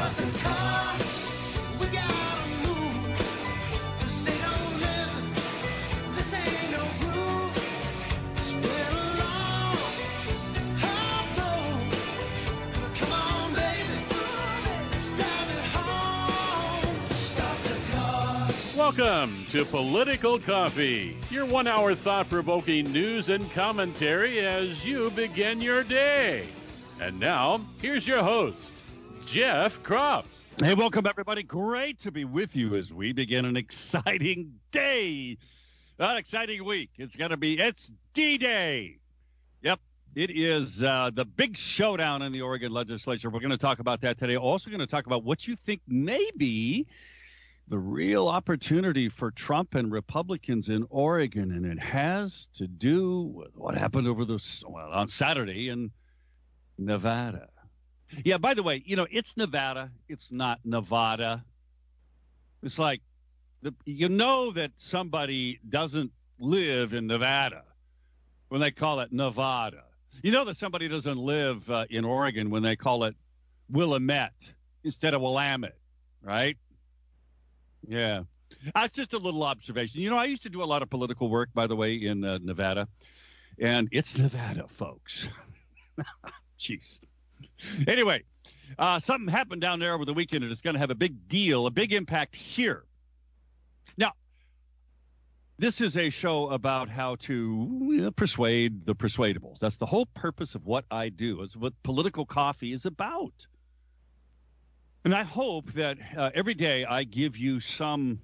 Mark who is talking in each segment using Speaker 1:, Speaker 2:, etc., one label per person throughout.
Speaker 1: Welcome to Political Coffee, your 1 hour thought-provoking news and commentary as you begin your day. And now, here's your host, Jeff Kropf.
Speaker 2: Hey, welcome everybody. Great to be with you as we begin an exciting day, an exciting week. It's D-Day. Yep, it is the big showdown in the Oregon legislature. We're going to talk about that today. Also going to talk about what you think may be the real opportunity for Trump and Republicans in Oregon, and it has to do with what happened on Saturday in Nevada. Yeah, by the way, it's Nevada. It's not Nevada. It's like, that somebody doesn't live in Nevada when they call it Nevada. You know that somebody doesn't live in Oregon when they call it Willamette instead of Willamette, right? Yeah. That's just a little observation. I used to do a lot of political work, by the way, in Nevada. And it's Nevada, folks. Jeez. Anyway, something happened down there over the weekend, and it's going to have a big impact here. Now, this is a show about how to persuade the persuadables. That's the whole purpose of what I do. It's what Political Coffee is about. And I hope that every day I give you some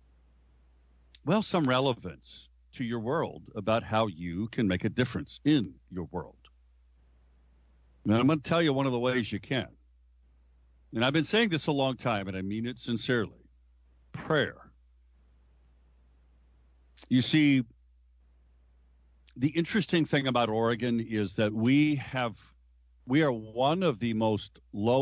Speaker 2: relevance to your world about how you can make a difference in your world. And I'm going to tell you one of the ways you can. And I've been saying this a long time, and I mean it sincerely. Prayer. You see, the interesting thing about Oregon is that we are one of the most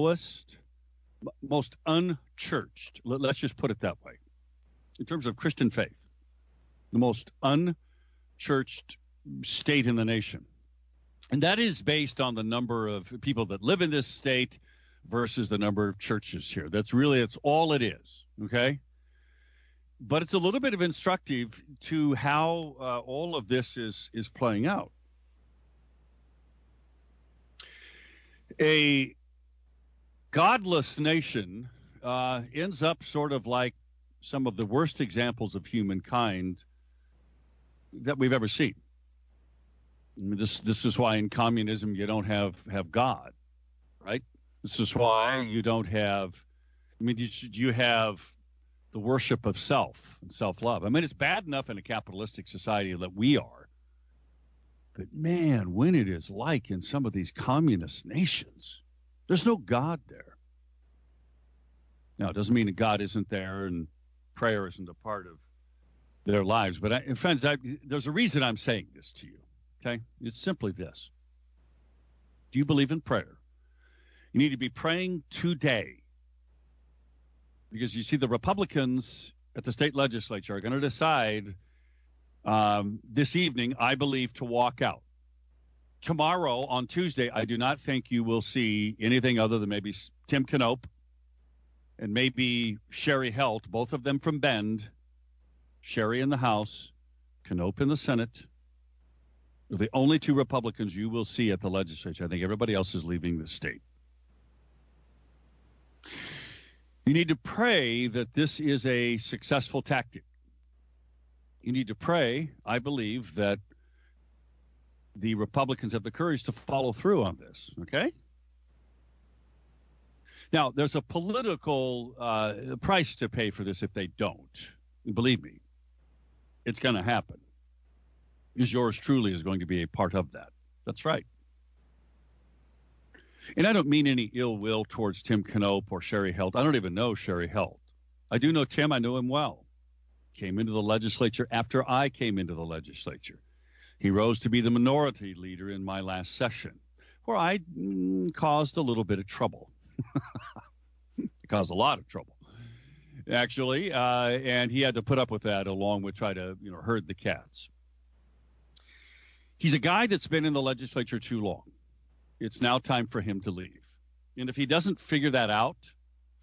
Speaker 2: unchurched, let's just put it that way, in terms of Christian faith, the most unchurched state in the nation. And that is based on the number of people that live in this state versus the number of churches here. It's all it is, okay? But it's a little bit of instructive to how all of this is playing out. A godless nation ends up sort of like some of the worst examples of humankind that we've ever seen. I mean, this is why in communism you don't have God, right? This is why you don't have. You have the worship of self and self-love. I mean, it's bad enough in a capitalistic society that we are, but man, when it is like in some of these communist nations, there's no God there. Now, it doesn't mean that God isn't there and prayer isn't a part of their lives. But, friends, there's a reason I'm saying this to you, okay? It's simply this. Do you believe in prayer? You need to be praying today. Because you see, the Republicans at the state legislature are going to decide this evening, I believe, to walk out. Tomorrow, on Tuesday, I do not think you will see anything other than maybe Tim Knopp and maybe Sherry Helt, both of them from Bend. Sherry in the House, Knopp in the Senate. They're the only two Republicans you will see at the legislature. I think everybody else is leaving the state. You need to pray that this is a successful tactic. You need to pray, I believe, that the Republicans have the courage to follow through on this, okay? Now, there's a political price to pay for this if they don't. And believe me, it's going to happen. Because yours truly is going to be a part of that. That's right. And I don't mean any ill will towards Tim Knopp or Sherry Helt. I don't even know Sherry Helt. I do know Tim. I know him well. Came into the legislature after I came into the legislature. He rose to be the minority leader in my last session, where I caused a little bit of trouble. Caused a lot of trouble, actually, and he had to put up with that along with try to herd the cats. He's a guy that's been in the legislature too long. It's now time for him to leave. And if he doesn't figure that out,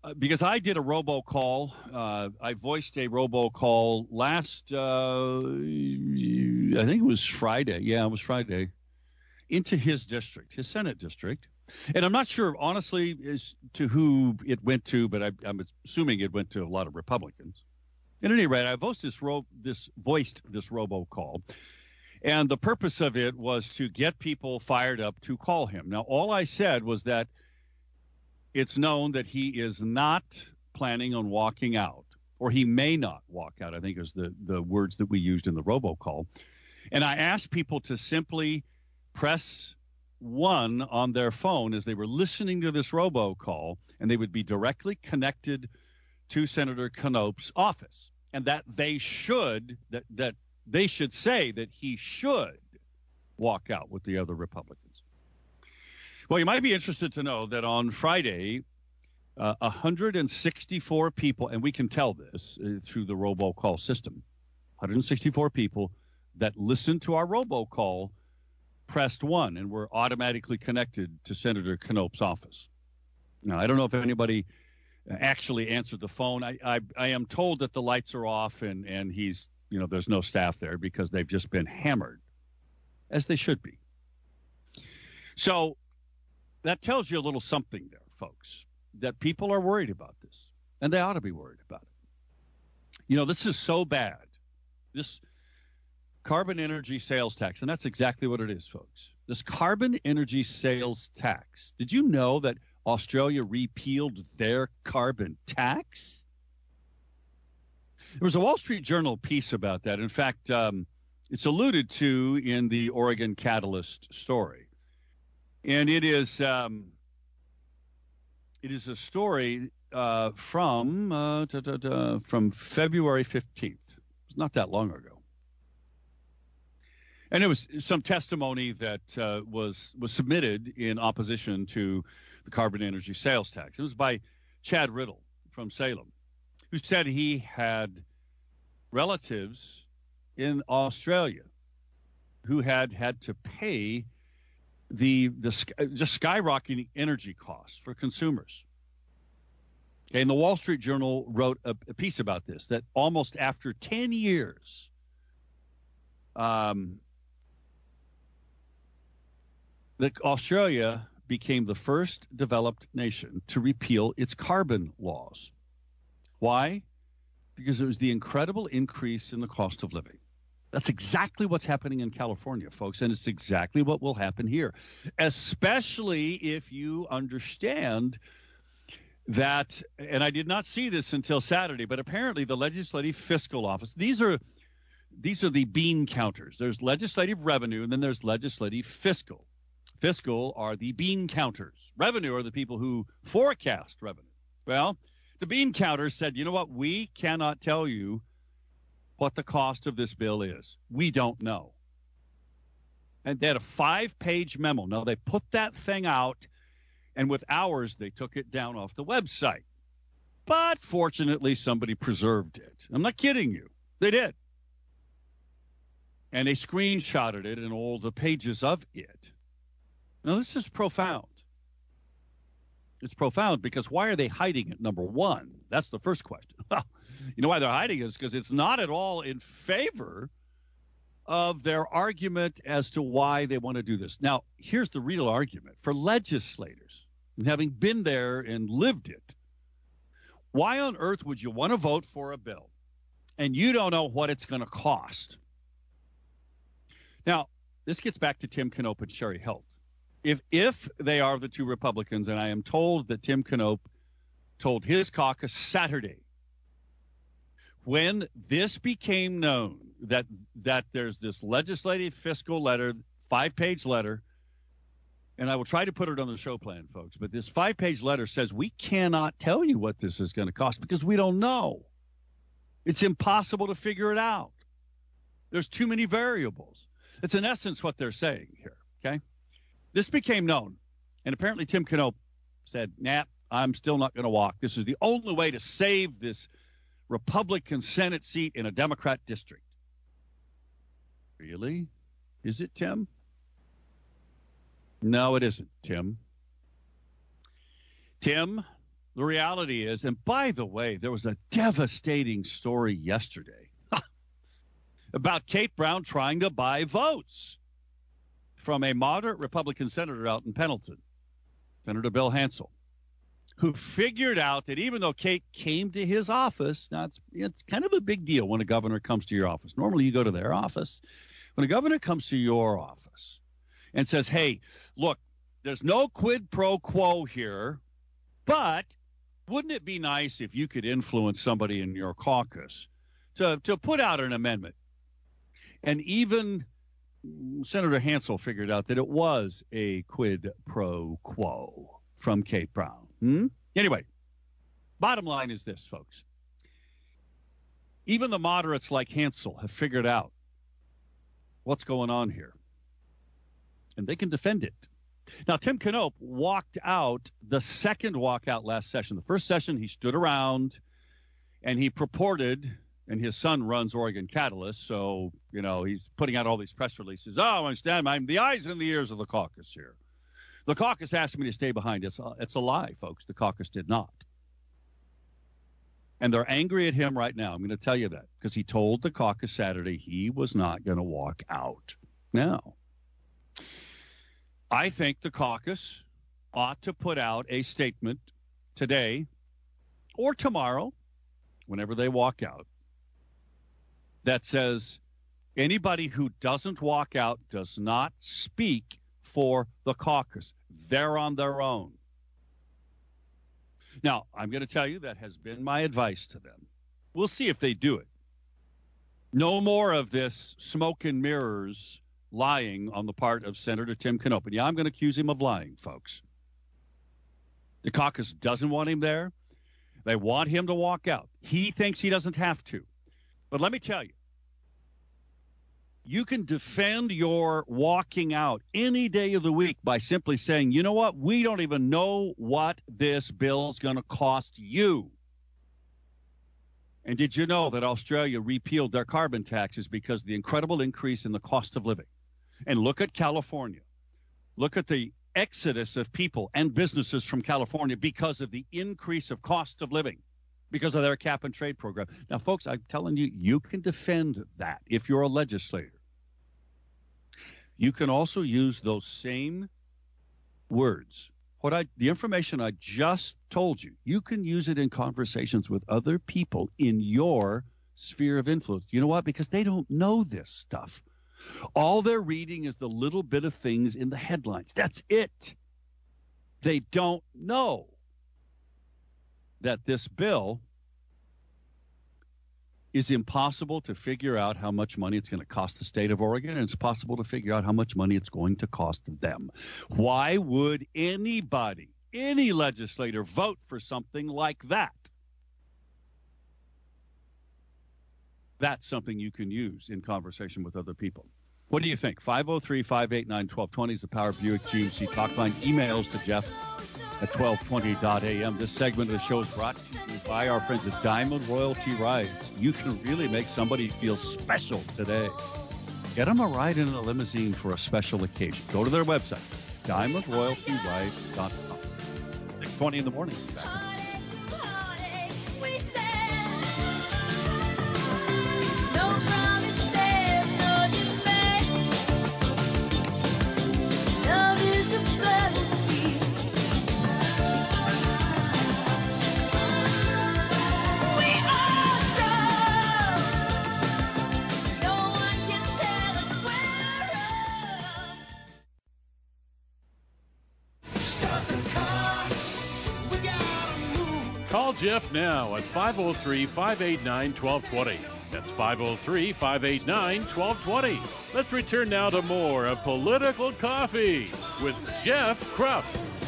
Speaker 2: because I did a robocall. I voiced a robocall last, I think it was Friday. Yeah, it was Friday. Into his district, his Senate district. And I'm not sure, honestly, as to who it went to, but I'm assuming it went to a lot of Republicans. At any rate, I voiced this robocall. And the purpose of it was to get people fired up to call him. Now, all I said was that it's known that he is not planning on walking out, or he may not walk out, I think is the words that we used in the robocall. And I asked people to simply press 1 on their phone as they were listening to this robocall, and they would be directly connected to Senator Knopp's office, and that they should say that he should walk out with the other Republicans. Well, you might be interested to know that on Friday, 164 people, and we can tell this through the robocall system, 164 people that listened to our robocall pressed 1 and were automatically connected to Senator Knopp's office. Now, I don't know if anybody actually answered the phone. I am told that the lights are off and he's, there's no staff there because they've just been hammered, as they should be. So that tells you a little something there, folks, that people are worried about this, and they ought to be worried about it. This is so bad. This carbon energy sales tax, and that's exactly what it is, folks. This carbon energy sales tax. Did you know that Australia repealed their carbon tax? There was a Wall Street Journal piece about that. In fact, it's alluded to in the Oregon Catalyst story. And it is a story from February 15th. It's not that long ago. And it was some testimony that was submitted in opposition to the carbon energy sales tax. It was by Chad Riddle from Salem, who said he had relatives in Australia who had to pay the just skyrocketing energy costs for consumers. And the Wall Street Journal wrote a piece about this, that almost after 10 years, that Australia became the first developed nation to repeal its carbon laws. Why? Because it was the incredible increase in the cost of living. That's exactly what's happening in California, folks, and it's exactly what will happen here, especially if you understand that, and I did not see this until Saturday, but apparently the Legislative Fiscal Office, these are the bean counters. There's legislative revenue, and then there's legislative fiscal. Fiscal are the bean counters. Revenue are the people who forecast revenue. Well, the bean counters said, you know what, we cannot tell you what the cost of this bill is. We don't know. And they had a 5-page memo. Now, they put that thing out, and with hours, they took it down off the website. But fortunately, somebody preserved it. I'm not kidding you. They did. And they screenshotted it and all the pages of it. Now, this is profound. It's profound because why are they hiding it, number one? That's the first question. Well, you know why they're hiding it is because it's not at all in favor of their argument as to why they want to do this. Now, here's the real argument. For legislators, having been there and lived it, why on earth would you want to vote for a bill and you don't know what it's going to cost? Now, this gets back to Tim Knopp and Sherry Helt. If they are the two Republicans, and I am told that Tim Knopp told his caucus Saturday, when this became known that there's this legislative fiscal letter, 5-page letter, and I will try to put it on the show plan, folks, but this 5-page letter says we cannot tell you what this is going to cost because we don't know. It's impossible to figure it out. There's too many variables. It's in essence what they're saying here, okay? This became known, and apparently Tim Knopp said, nah, I'm still not going to walk. This is the only way to save this Republican Senate seat in a Democrat district. Really? Is it, Tim? No, it isn't, Tim. Tim, the reality is, and by the way, there was a devastating story yesterday about Kate Brown trying to buy votes from a moderate Republican senator out in Pendleton, Senator Bill Hansel, who figured out that even though Kate came to his office, now it's kind of a big deal when a governor comes to your office. Normally you go to their office. When a governor comes to your office and says, hey, look, there's no quid pro quo here, but wouldn't it be nice if you could influence somebody in your caucus to put out an amendment? And even Senator Hansel figured out that it was a quid pro quo from Kate Brown. Anyway, bottom line is this, folks. Even the moderates like Hansel have figured out what's going on here, and they can defend it. Now, Tim Knopp walked out the second walkout last session. The first session, he stood around, and he purported, and his son runs Oregon Catalyst, so, he's putting out all these press releases. Oh, I understand. I'm the eyes and the ears of the caucus here. The caucus asked me to stay behind. It's a lie, folks. The caucus did not. And they're angry at him right now. I'm going to tell you that because he told the caucus Saturday he was not going to walk out. Now, I think the caucus ought to put out a statement today or tomorrow, whenever they walk out, that says anybody who doesn't walk out does not speak for the caucus. They're on their own. Now, I'm going to tell you that has been my advice to them. We'll see if they do it. No more of this smoke and mirrors lying on the part of Senator Tim Knopp. And yeah, I'm going to accuse him of lying, folks. The caucus doesn't want him there. They want him to walk out. He thinks he doesn't have to. But let me tell you, you can defend your walking out any day of the week by simply saying, you know what, we don't even know what this bill's going to cost you. And did you know that Australia repealed their carbon taxes because of the incredible increase in the cost of living? And look at California. Look at the exodus of people and businesses from California because of the increase of cost of living, because of their cap and trade program. Now, folks, I'm telling you, you can defend that if you're a legislator. You can also use those same words. The information I just told you, you can use it in conversations with other people in your sphere of influence. You know what? Because they don't know this stuff. All they're reading is the little bit of things in the headlines. That's it. They don't know that this bill is impossible to figure out how much money it's going to cost the state of Oregon, and it's possible to figure out how much money it's going to cost them. Why would anybody, any legislator, vote for something like that? That's something you can use in conversation with other people. What do you think? 503-589-1220 is the Power Buick GMC talk line. Emails to Jeff at 1220.am. This segment of the show is brought to you by our friends at Diamond Royalty Rides. You can really make somebody feel special today. Get them a ride in a limousine for a special occasion. Go to their website, diamondroyaltyrides.com. 6:20 in the morning. Back in
Speaker 1: Call Jeff now at 503-589-1220. That's 503-589-1220. Let's return now to more of Political Coffee with Jeff Krupp.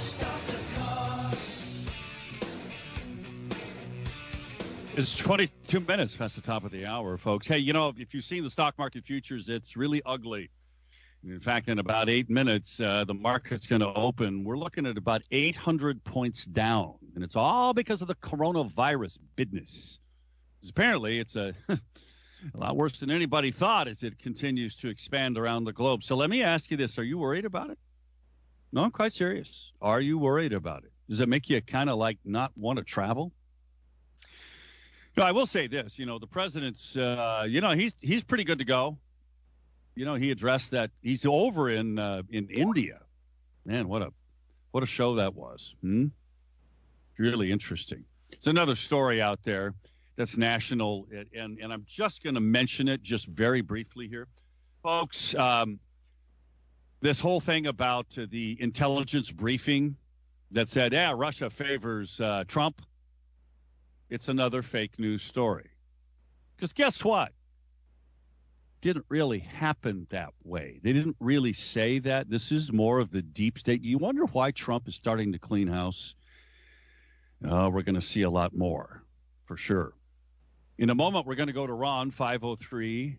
Speaker 2: It's 22 minutes past the top of the hour, folks. Hey, if you've seen the stock market futures, it's really ugly. In fact, in about 8 minutes, the market's going to open. We're looking at about 800 points down, and it's all because of the coronavirus business. Apparently, it's a lot worse than anybody thought as it continues to expand around the globe. So let me ask you this. Are you worried about it? No, I'm quite serious. Are you worried about it? Does it make you kind of like not want to travel? No, I will say this. The president's, he's pretty good to go. He addressed that. He's over in India. Man, what a show that was. Really interesting. It's another story out there that's national, and I'm just going to mention it just very briefly here. Folks, this whole thing about the intelligence briefing that said, Russia favors Trump, it's another fake news story. Because guess what? Didn't really happen that way. They didn't really say that. This is more of the deep state. You wonder why Trump is starting to clean house? We're going to see a lot more, for sure. In a moment, we're going to go to Ron, 503-589-1220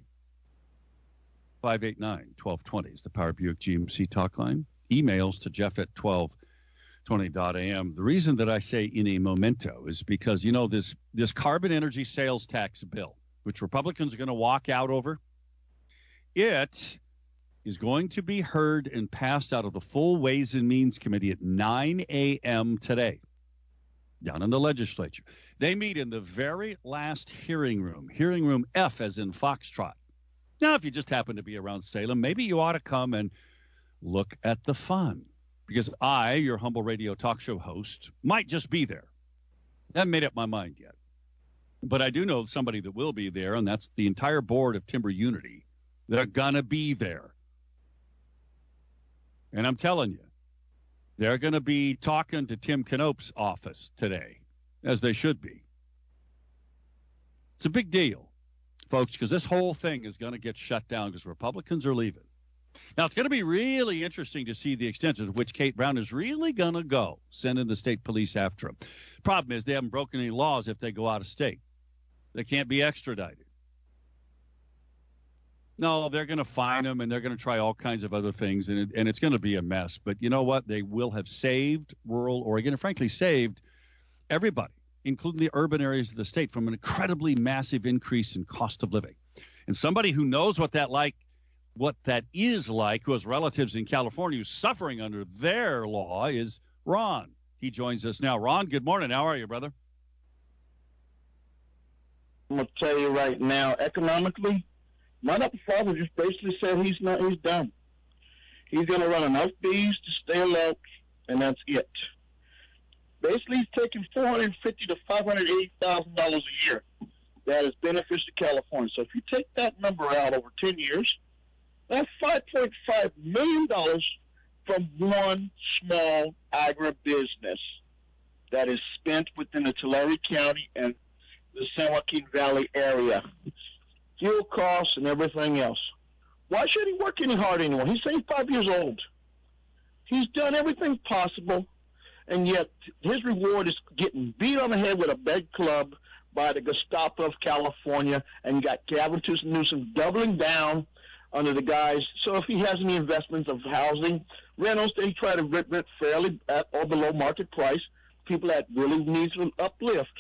Speaker 2: is the Power Buick GMC talk line. Emails to Jeff at 1220.am. The reason that I say in a momento is because, this carbon energy sales tax bill, which Republicans are going to walk out over, it is going to be heard and passed out of the full Ways and Means Committee at 9 a.m. today, down in the legislature. They meet in the very last hearing room F as in Foxtrot. Now, if you just happen to be around Salem, maybe you ought to come and look at the fun, because I, your humble radio talk show host, might just be there. I haven't made up my mind yet. But I do know somebody that will be there, and that's the entire board of Timber Unity. They're going to be there. And I'm telling you, they're going to be talking to Tim Knopp's office today, as they should be. It's a big deal, folks, because this whole thing is going to get shut down because Republicans are leaving. Now, it's going to be really interesting to see the extent to which Kate Brown is really going to go, sending the state police after him. Problem is, they haven't broken any laws if they go out of state. They can't be extradited. No, they're going to fine them, and they're going to try all kinds of other things, and it's going to be a mess. But you know what? They will have saved rural Oregon, and frankly, saved everybody, including the urban areas of the state, from an incredibly massive increase in cost of living. And somebody who knows what that is like, who has relatives in California who's suffering under their law, is Ron. He joins us now. Ron, good morning. How are you, brother?
Speaker 3: I'm going to tell you right now, economically, my father just basically said he's done. He's going to run enough bees to stay afloat, and that's it. Basically, he's taking $450,000 to $580,000 a year. That is benefits to California. So if you take that number out over 10 years, that's $5.5 million from one small agribusiness that is spent within the Tulare County and the San Joaquin Valley area. Fuel costs and everything else. Why should he work any hard anymore? He's 75 years old. He's done everything possible, and yet his reward is getting beat on the head with a bed club by the Gestapo of California, and you got Gavin Newsom doubling down under the guys. So if he has any investments of housing, rentals, they try to rent fairly at or below market price, people that really needs an uplift.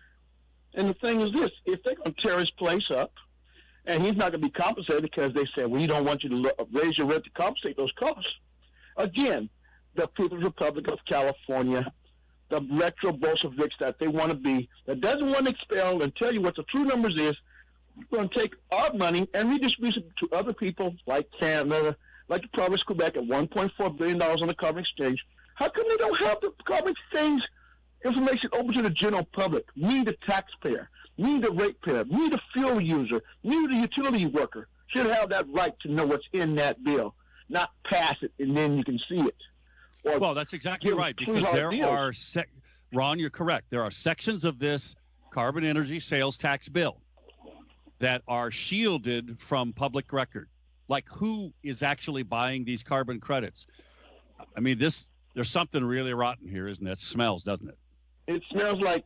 Speaker 3: And the thing is this, if they're going to tear his place up, and he's not going to be compensated because they say, well, we don't want you to raise your rent to compensate those costs. Again, the People's Republic of California, the retro Bolsheviks that they want to be, that doesn't want to expel and tell you what the true numbers is, we're going to take our money and redistribute it to other people like Canada, like the province of Quebec at $1.4 billion on the carbon exchange. How come they don't have the carbon exchange information open to the general public? Me, the taxpayer, me, the ratepayer, me, the fuel user, me, the utility worker, should have that right to know what's in that bill, not pass it and then you can see it.
Speaker 2: Well, that's exactly right, because there are, Ron, you're correct. There are sections of this carbon energy sales tax bill that are shielded from public record, like who is actually buying these carbon credits. I mean, there's something really rotten here, isn't it? It smells, doesn't it?
Speaker 3: It smells like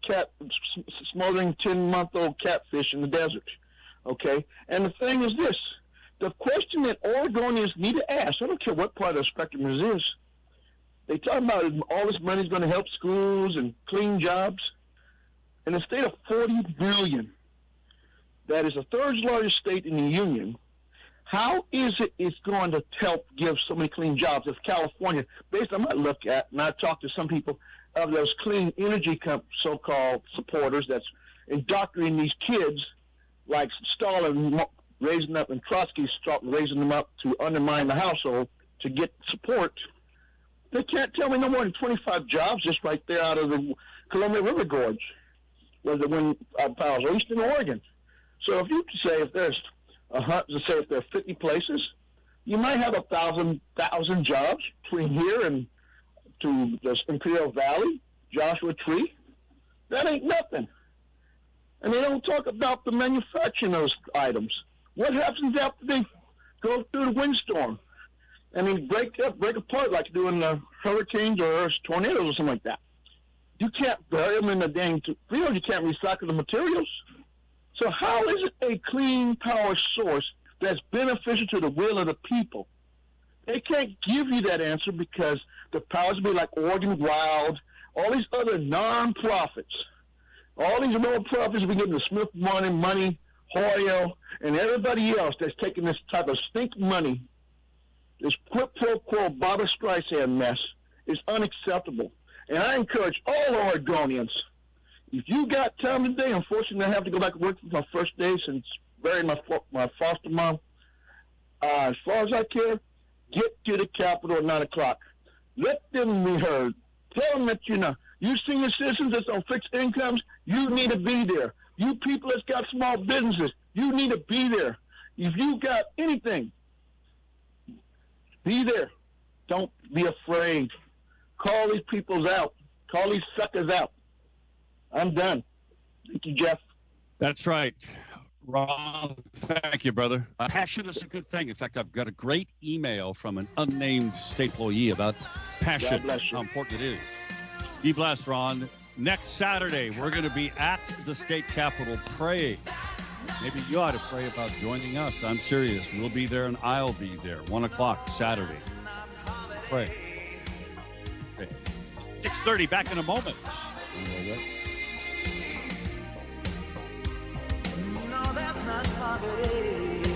Speaker 3: smoldering 10-month-old catfish in the desert, okay? And the thing is this, the question that Oregonians need to ask, I don't care what part of the spectrum it is, they talk about all this money is going to help schools and clean jobs. In a state of 40 billion, that is the third largest state in the union, How is it it's going to help give so many clean jobs? If California, based on what I look at, and I talk to some people of those clean energy so-called supporters that's indoctrinating these kids, like Stalin raising up and Trotsky raising them up to undermine the household to get support. They can't tell me no more than 25 jobs just right there out of the Columbia River Gorge, where the wind powers, or Eastern Oregon. So if you say if there's if there are 50 places, you might have 1,000 jobs between here and to the Imperial Valley, Joshua Tree. That ain't nothing. And they don't talk about the manufacturing of those items. What happens after they go through the windstorm? I mean, break apart like doing hurricanes or tornadoes or something like that. You can't bury them in the dang field. You can't recycle the materials. So how is it a clean power source that's beneficial to the will of the people? They can't give you that answer because the powers be like Oregon Wild, all these other non-profits, all these non-profits we get the Smith money, Hoyle, and everybody else that's taking this type of stink money, this quid pro quo Barbra Streisand mess is unacceptable. And I encourage all Oregonians, if you got time today, unfortunately I have to go back to work for my first day since burying my foster mom. As far as I care, get to the Capitol at 9 o'clock. Let them be heard. Tell them that, you senior citizens that's on fixed incomes, you need to be there. You people that's got small businesses, you need to be there. If you got anything, be there. Don't be afraid. Call these peoples out. Call these suckers out. I'm done. Thank you, Jeff.
Speaker 2: That's right. Ron, thank you, brother. Passion is a good thing. In fact, I've got a great email from an unnamed state employee about passion, how important it is. Be blessed, Ron. Next Saturday, we're going to be at the state capitol praying. Maybe you ought to pray about joining us. I'm serious. We'll be there and I'll be there. 1 o'clock Saturday. Pray. Okay. 6:30, back in a moment.
Speaker 4: No, that's not poverty.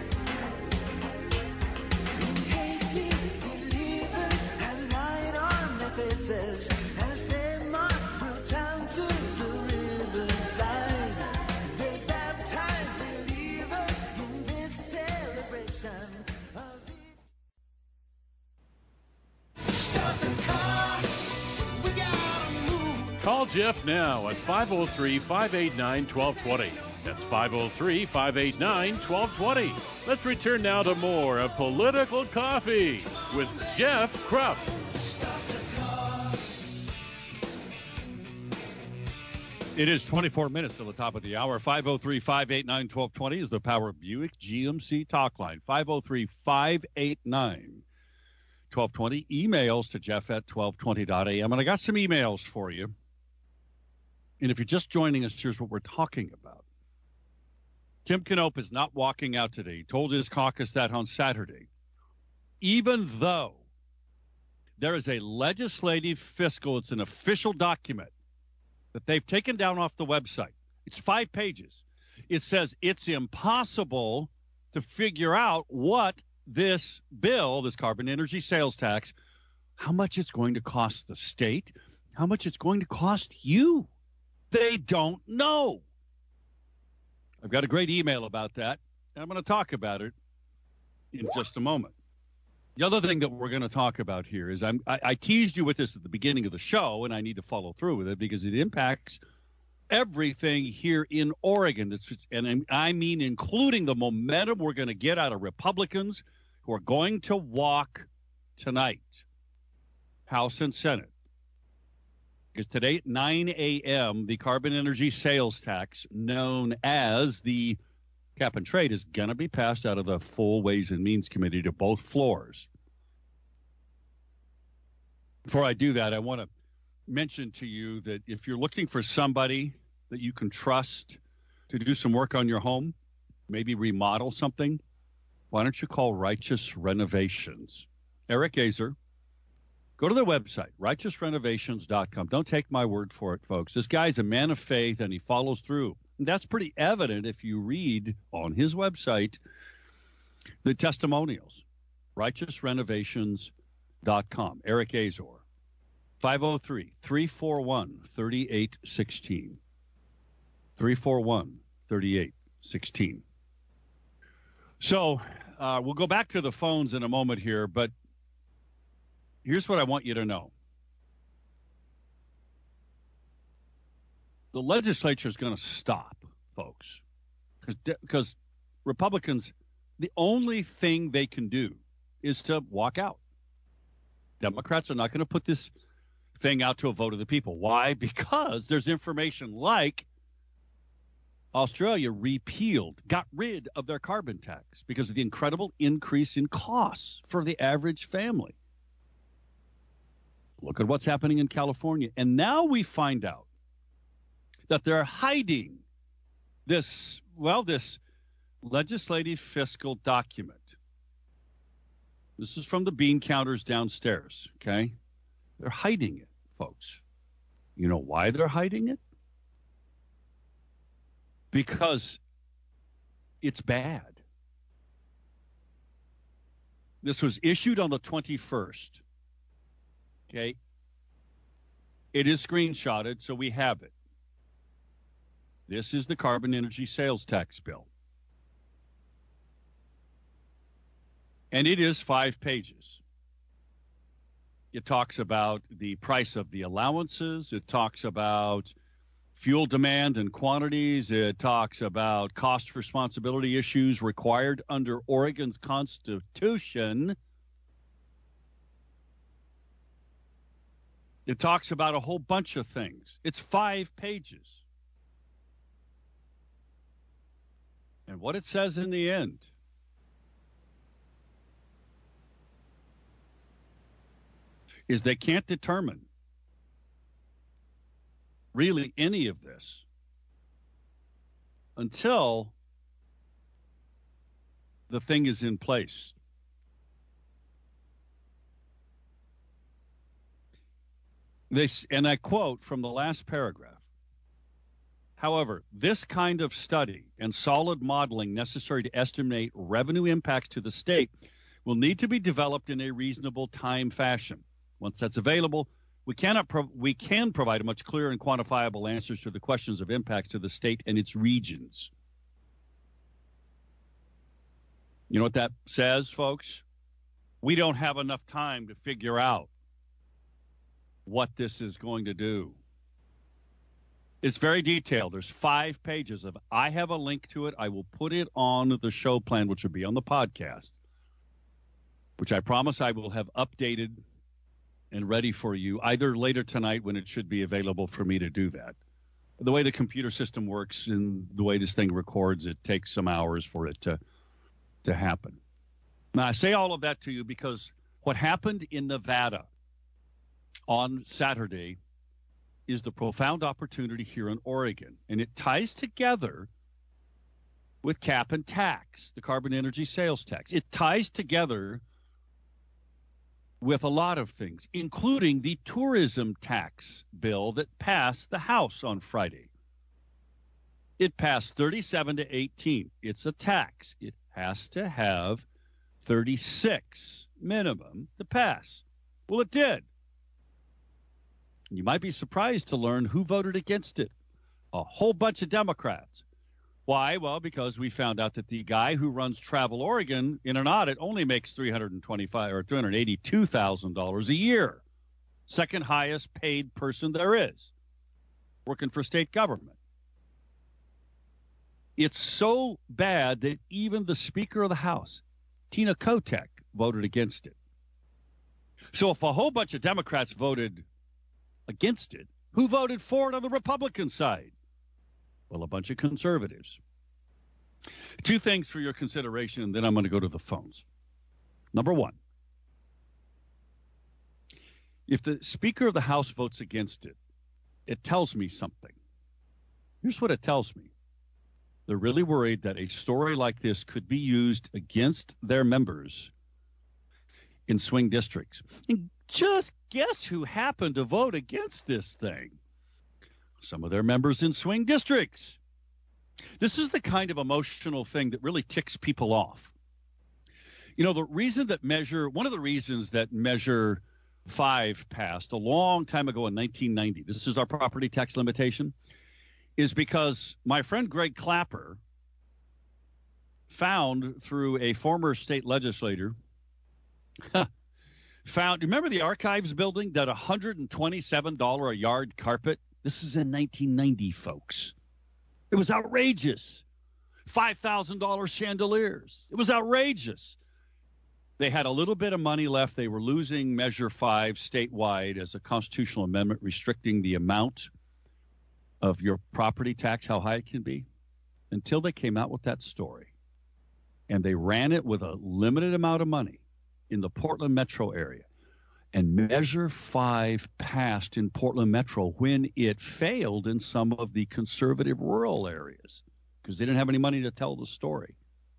Speaker 4: Hating believers and light on their faces as they march through town to the riverside. They baptize believers in this celebration of the... Stop the car. We gotta move.
Speaker 1: Call Jeff now at 503-589-1220. That's 503-589-1220. Let's return now to more of Political Coffee with Jeff Krupp.
Speaker 2: It is 24 minutes till the top of the hour. 503-589-1220 is the Power Buick GMC talk line. 503-589-1220. Emails to Jeff at 1220.am. And I got some emails for you. And if you're just joining us, here's what we're talking about. Tim Knopp is not walking out today. He told his caucus that on Saturday. Even though there is a legislative fiscal, it's an official document that they've taken down off the website. It's 5 pages. It says it's impossible to figure out what this bill, this carbon energy sales tax, how much it's going to cost the state, how much it's going to cost you. They don't know. I've got a great email about that, and I'm going to talk about it in just a moment. The other thing that we're going to talk about here is I teased you with this at the beginning of the show, and I need to follow through with it because it impacts everything here in Oregon. And I mean including the momentum we're going to get out of Republicans who are going to walk tonight, House and Senate. Because today at 9 a.m., the carbon energy sales tax, known as the cap and trade, is going to be passed out of the full Ways and Means Committee to both floors. Before I do that, I want to mention to you that if you're looking for somebody that you can trust to do some work on your home, maybe remodel something, why don't you call Righteous Renovations? Eric Azer. Go to their website, righteousrenovations.com. Don't take my word for it, folks. This guy's a man of faith, and he follows through. And that's pretty evident if you read on his website The testimonials, righteousrenovations.com. Eric Azor, 503-341-3816. 341-3816. So we'll go back to the phones in a moment here, but here's what I want you to know. The legislature is going to stop, folks, because Republicans, the only thing they can do is to walk out. Democrats are not going to put this thing out to a vote of the people. Why? Because there's information like Australia got rid of their carbon tax because of the incredible increase in costs for the average family. Look at what's happening in California. And now we find out that they're hiding this legislative fiscal document. This is from the bean counters downstairs, okay? They're hiding it, folks. You know why they're hiding it? Because it's bad. This was issued on the 21st. Okay. It is screenshotted, so we have it. This is the carbon energy sales tax bill. And it is 5 pages. It talks about the price of the allowances. It talks about fuel demand and quantities. It talks about cost responsibility issues required under Oregon's Constitution. It talks about a whole bunch of things. It's 5 pages. And what it says in the end is they can't determine really any of this until the thing is in place. And I quote from the last paragraph. However, this kind of study and solid modeling necessary to estimate revenue impacts to the state will need to be developed in a reasonable time fashion. Once that's available, we can provide a much clearer and quantifiable answers to the questions of impacts to the state and its regions. You know what that says, folks? We don't have enough time to figure out what this is going to do. It's very detailed. There's 5 pages of it. I have a link to it. I will put it on the show plan, which will be on the podcast, which I promise I will have updated and ready for you either later tonight when it should be available for me to do that. The way the computer system works and the way this thing records, it takes some hours for it to happen. Now, I say all of that to you because what happened in Nevada on Saturday is the profound opportunity here in Oregon. And it ties together with cap and tax, the carbon energy sales tax. It ties together with a lot of things, including the tourism tax bill that passed the House on Friday. It passed 37-18. It's a tax. It has to have 36 minimum to pass. Well, it did. You might be surprised to learn who voted against it. A whole bunch of Democrats. Why? Well, because we found out that the guy who runs Travel Oregon in an audit only makes $325,000 or $382,000 a year. Second highest paid person there is, working for state government. It's so bad that even the Speaker of the House, Tina Kotek, voted against it. So if a whole bunch of Democrats voted against it, who voted for it on the Republican side? Well, a bunch of conservatives. 2 things for your consideration, and then I'm going to go to the phones. Number 1, if the Speaker of the House votes against it, it tells me something. Here's what it tells me. They're really worried that a story like this could be used against their members in swing districts. And just guess who happened to vote against this thing? Some of their members in swing districts. This is the kind of emotional thing that really ticks people off. One of the reasons that Measure 5 passed a long time ago in 1990, this is our property tax limitation, is because my friend Greg Clapper found through a former state legislator, remember the Archives building, that $127 a yard carpet? This is in 1990, folks. It was outrageous. $5,000 chandeliers. It was outrageous. They had a little bit of money left. They were losing Measure 5 statewide as a constitutional amendment restricting the amount of your property tax, how high it can be, until they came out with that story. And they ran it with a limited amount of money in the Portland metro area. And Measure 5 passed in Portland metro when it failed in some of the conservative rural areas because they didn't have any money to tell the story.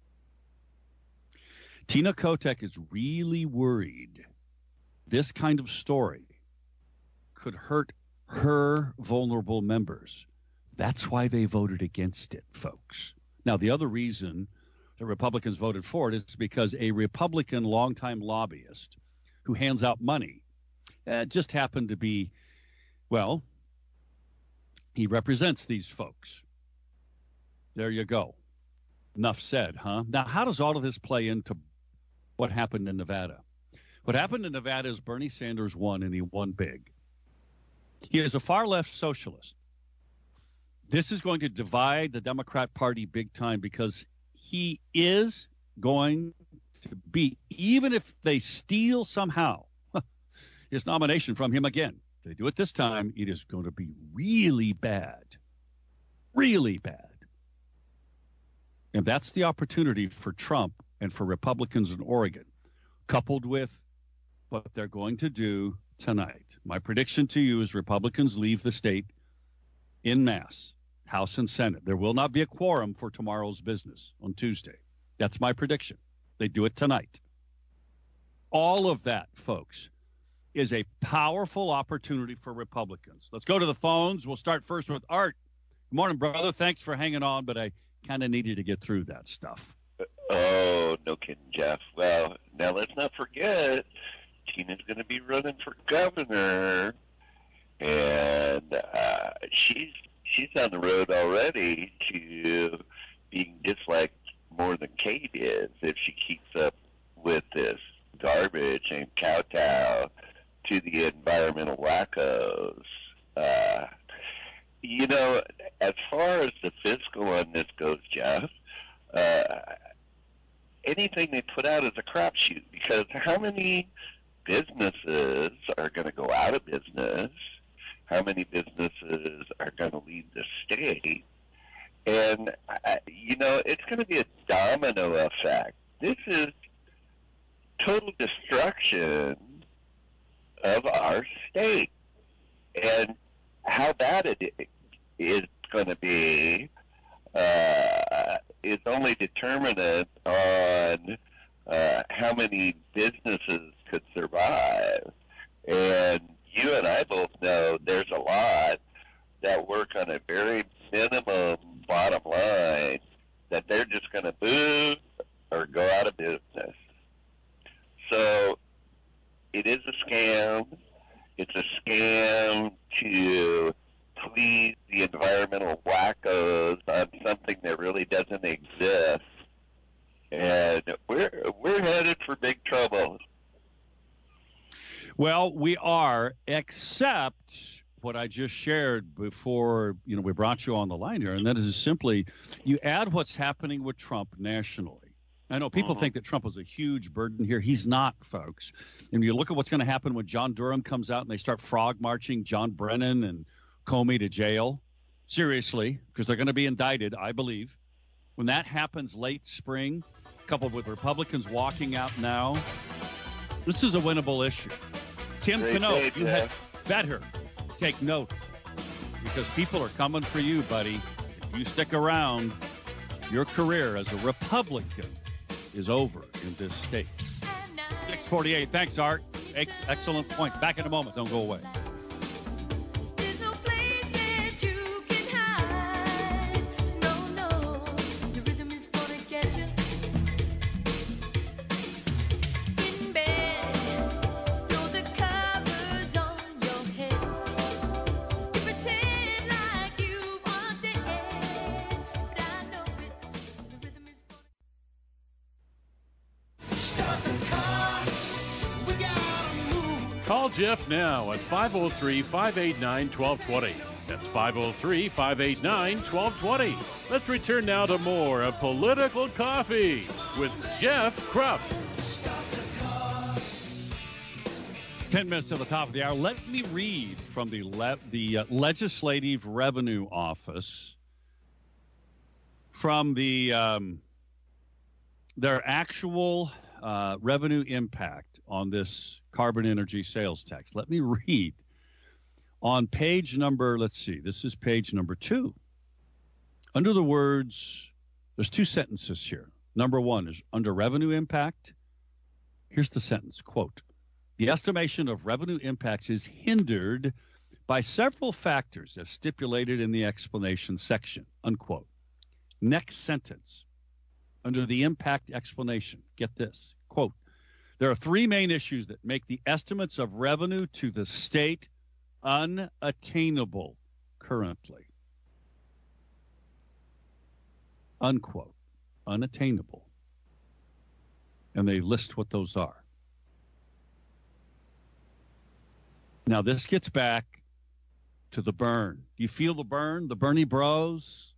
Speaker 2: Tina Kotek is really worried this kind of story could hurt her vulnerable members. That's why they voted against it, folks. Now, the other reason the Republicans voted for it is because a Republican longtime lobbyist who hands out money just happened to be, well, he represents these folks. There you go. Enough said, huh? Now, how does all of this play into what happened in Nevada? What happened in Nevada is Bernie Sanders won, and he won big. He is a far-left socialist. This is going to divide the Democrat Party big time because he is going to be, even if they steal somehow his nomination from him again, if they do it this time, it is going to be really bad. Really bad. And that's the opportunity for Trump and for Republicans in Oregon, coupled with what they're going to do tonight. My prediction to you is Republicans leave the state en masse, House and Senate. There will not be a quorum for tomorrow's business on Tuesday. That's my prediction. They do it tonight. All of that, folks, is a powerful opportunity for Republicans. Let's go to the phones. We'll start first with Art. Good morning, brother. Thanks for hanging on, but I kind of needed to get through that stuff.
Speaker 5: Oh, no kidding, Jeff. Well, now let's not forget, Tina's going to be running for governor, and she's on the road already to being disliked more than Kate is if she keeps up with this garbage and kowtow to the environmental wackos. As far as the fiscal on this goes, Jeff, anything they put out is a crapshoot because how many businesses are going to go out of business? How many businesses are going to leave the state? And, it's going to be a domino effect. This is total destruction of our state. And how bad it is going to be is only determinant on how many businesses could survive. And you and I both know there's a lot that work on a very minimum bottom line that they're just going to move or go out of business. So it is a scam. It's a scam to please the environmental wackos on something that really doesn't exist. And we're headed for big trouble.
Speaker 2: Well, we are, except what I just shared before, we brought you on the line here, and that is simply you add what's happening with Trump nationally. I know people think that Trump was a huge burden here. He's not, folks. And you look at what's going to happen when John Durham comes out and they start frog marching John Brennan and Comey to jail. Seriously, because they're going to be indicted, I believe. When that happens late spring, coupled with Republicans walking out now, this is a winnable issue. Tim Cano, you had better take note because people are coming for you, buddy. If you stick around, your career as a Republican is over in this state. 648. Thanks, Art. Excellent point. Back in a moment. Don't go away.
Speaker 4: There's no place that you can hide. No, the rhythm is gonna get you.
Speaker 1: Call Jeff now at 503-589-1220. That's 503-589-1220. Let's return now to more of Political Coffee with Jeff Krupp.
Speaker 2: 10 minutes to the top of the hour. Let me read from the Legislative Revenue Office from their actual revenue impact on this carbon energy sales tax. Let me read on page number, let's see, this is page number 2. Under the words, there's 2 sentences here. Number 1 is under revenue impact. Here's the sentence, quote, the estimation of revenue impacts is hindered by several factors as stipulated in the explanation section, unquote. Next sentence, under the impact explanation, get this, quote, there are 3 main issues that make the estimates of revenue to the state unattainable currently, unquote, unattainable. And they list what those are. Now, this gets back to the burn. Do you feel the burn, the Bernie bros?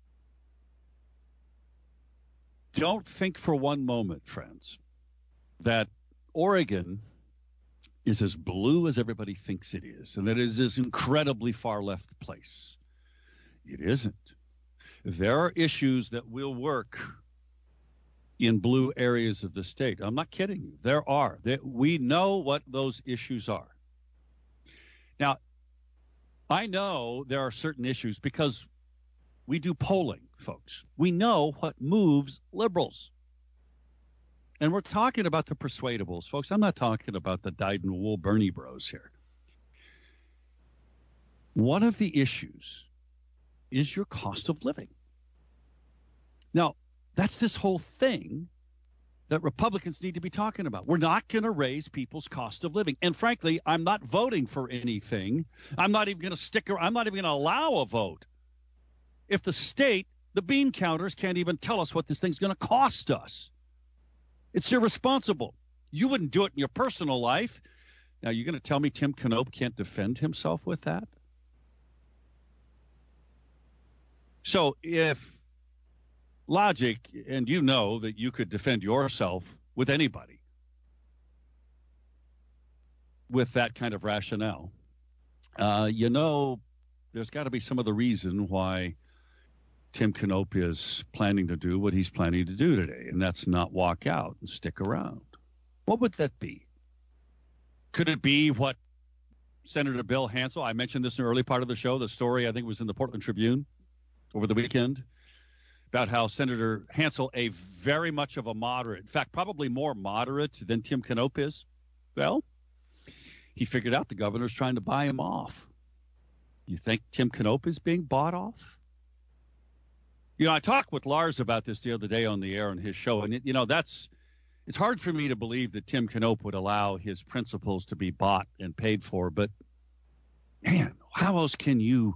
Speaker 2: Don't think for one moment, friends, that Oregon is as blue as everybody thinks it is, and that it is this incredibly far left place. It isn't. There are issues that will work in blue areas of the state. I'm not kidding you. There are. We know what those issues are. Now, I know there are certain issues because we do polling, folks. We know what moves liberals. And we're talking about the persuadables, folks. I'm not talking about the dyed-in-the-wool Bernie bros here. One of the issues is your cost of living. Now, that's this whole thing that Republicans need to be talking about. We're not going to raise people's cost of living. And frankly, I'm not voting for anything. I'm not even going to stick around. I'm not even going to allow a vote if the state, the bean counters, can't even tell us what this thing's going to cost us. It's irresponsible. You wouldn't do it in your personal life. Now, you're going to tell me Tim Knopp can't defend himself with that? So if logic, and you know that you could defend yourself with anybody with that kind of rationale, you know there's got to be some other reason why Tim Knopp is planning to do what he's planning to do today, and that's not walk out and stick around. What would that be? Could it be what Senator Bill Hansel, I mentioned this in the early part of the show, the story I think was in the Portland Tribune over the weekend, about how Senator Hansel, a very much of a moderate, in fact, probably more moderate than Tim Knopp is. Well, he figured out the governor's trying to buy him off. You think Tim Knopp is being bought off? You know, I talked with Lars about this the other day on the air on his show, and, it's hard for me to believe that Tim Knopp would allow his principles to be bought and paid for, but, man, how else can you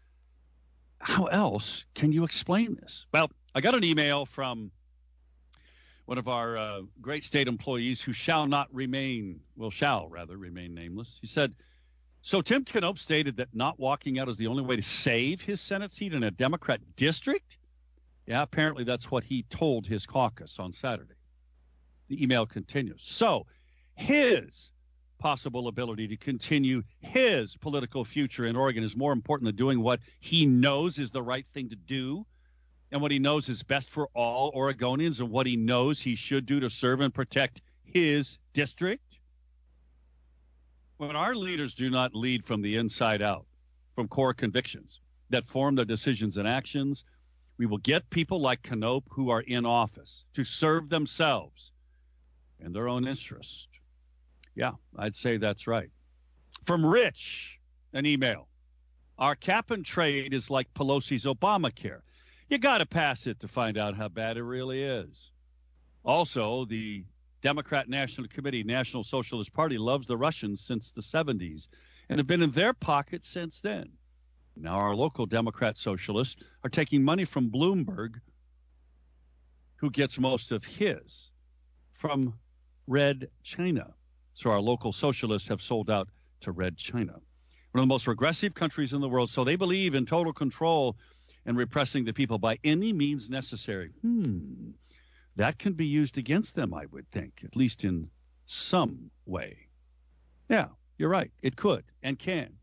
Speaker 2: explain this? Well, I got an email from one of our great state employees who shall remain nameless. He said, so Tim Knopp stated that not walking out is the only way to save his Senate seat in a Democrat district? Yeah, apparently that's what he told his caucus on Saturday. The email continues. So his possible ability to continue his political future in Oregon is more important than doing what he knows is the right thing to do and what he knows is best for all Oregonians and what he knows he should do to serve and protect his district. When our leaders do not lead from the inside out, from core convictions that form their decisions and actions, we will get people like Knopp who are in office to serve themselves and their own interest. Yeah, I'd say that's right. From Rich, an email. Our cap and trade is like Pelosi's Obamacare. You got to pass it to find out how bad it really is. Also, the Democrat National Committee, National Socialist Party, loves the Russians since the 70s and have been in their pocket since then. Now our local Democrat socialists are taking money from Bloomberg, who gets most of his from Red China. So our local socialists have sold out to Red China, one of the most regressive countries in the world. So they believe in total control and repressing the people by any means necessary. That can be used against them, I would think, at least in some way. Yeah, you're right. It could and can.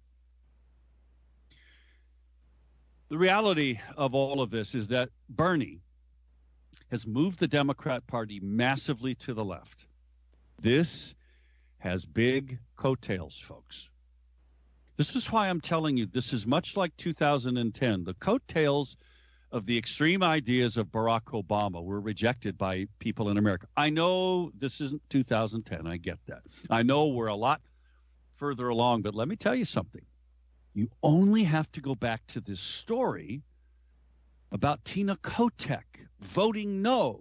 Speaker 2: The reality of all of this is that Bernie has moved the Democrat Party massively to the left. This has big coattails, folks. This is why I'm telling you this is much like 2010. The coattails of the extreme ideas of Barack Obama were rejected by people in America. I know this isn't 2010. I get that. I know we're a lot further along, but let me tell you something. You only have to go back to this story about Tina Kotek voting no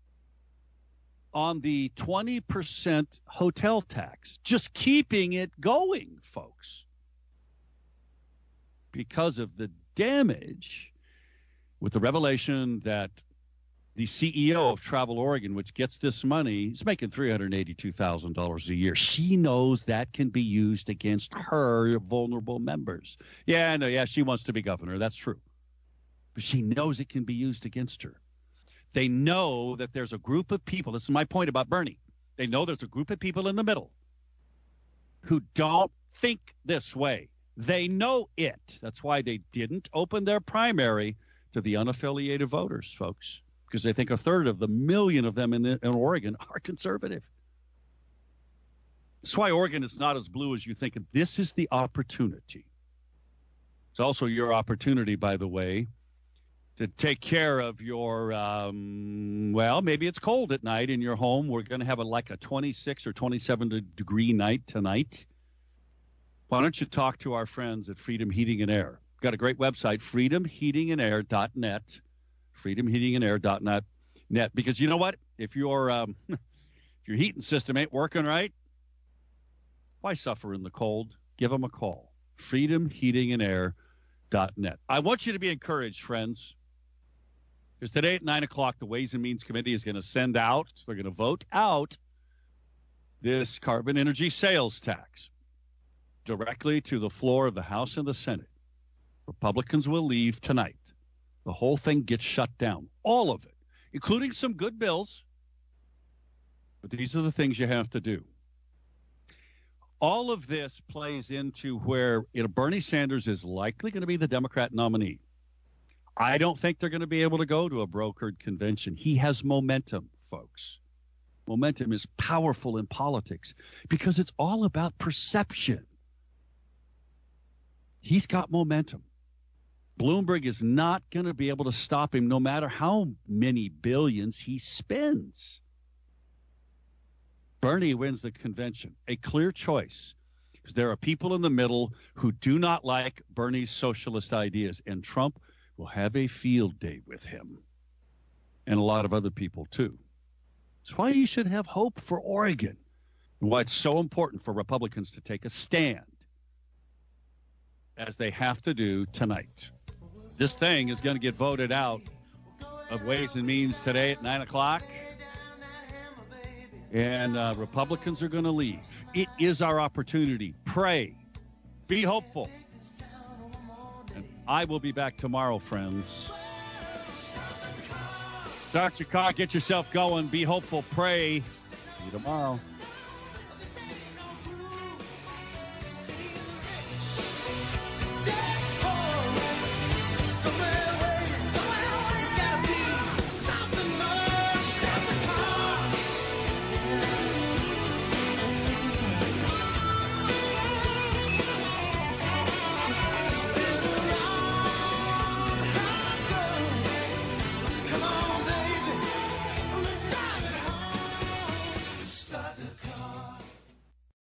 Speaker 2: on the 20% hotel tax, just keeping it going, folks, because of the damage with the revelation that the CEO of Travel Oregon, which gets this money, is making $382,000 a year. She knows that can be used against her vulnerable members. Yeah, I know. Yeah, she wants to be governor. That's true. But she knows it can be used against her. They know that there's a group of people. This is my point about Bernie. They know there's a group of people in the middle who don't think this way. They know it. That's why they didn't open their primary to the unaffiliated voters, folks, because they think a third of the million of them in Oregon are conservative. That's why Oregon is not as blue as you think. And this is the opportunity. It's also your opportunity, by the way, to take care of your, well, maybe it's cold at night in your home. We're going to have like a 26 or 27 degree night tonight. Why don't you talk to our friends at Freedom Heating and Air? Got a great website, freedomheatingandair.net, freedomheatingandair.net. Because you know what? If your heating system ain't working right, why suffer in the cold? Give them a call, freedomheatingandair.net. I want you to be encouraged, friends, because today at 9 o'clock, the Ways and Means Committee is going to send out, so they're going to vote out this carbon energy sales tax directly to the floor of the House and the Senate. Republicans will leave tonight. The whole thing gets shut down. All of it, including some good bills. But these are the things you have to do. All of this plays into where Bernie Sanders is likely going to be the Democrat nominee. I don't think they're going to be able to go to a brokered convention. He has momentum, folks. Momentum is powerful in politics because it's all about perception. He's got momentum. Bloomberg is not going to be able to stop him no matter how many billions he spends. Bernie wins the convention. A clear choice. Because there are people in the middle who do not like Bernie's socialist ideas. And Trump will have a field day with him. And a lot of other people, too. That's why you should have hope for Oregon. And why it's so important for Republicans to take a stand, as they have to do tonight. This thing is going to get voted out of Ways and Means today at 9 o'clock. And Republicans are going to leave. It is our opportunity. Pray. Be hopeful. And I will be back tomorrow, friends. Start your car. Get yourself going. Be hopeful. Pray. See you tomorrow.